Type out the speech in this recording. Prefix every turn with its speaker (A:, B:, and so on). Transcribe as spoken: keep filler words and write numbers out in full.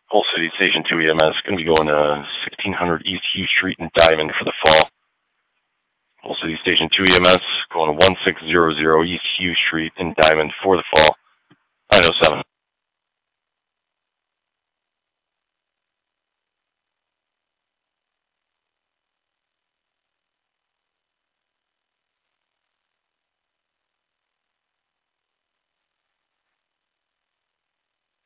A: Hull City Station two E M S, going to be going to sixteen hundred East Hugh Street in Diamond for the fall. Hull City Station two E M S, going to sixteen hundred East Hugh Street in Diamond for the fall. nine oh seven.